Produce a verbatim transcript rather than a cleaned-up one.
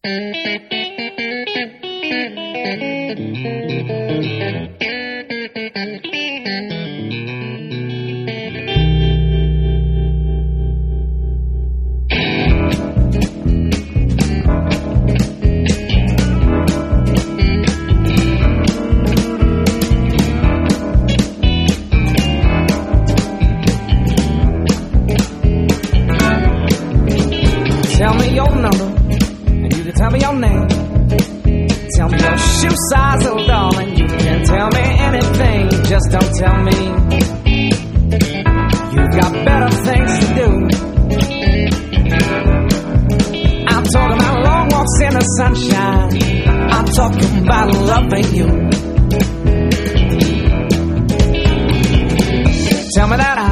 Tell me your number, and you can tell me your name. Tell me your shoe size, oh darling. You can tell me anything, just don't tell me you got better things to do. I'm talking about long walks in the sunshine. I'm talking about loving you. Tell me that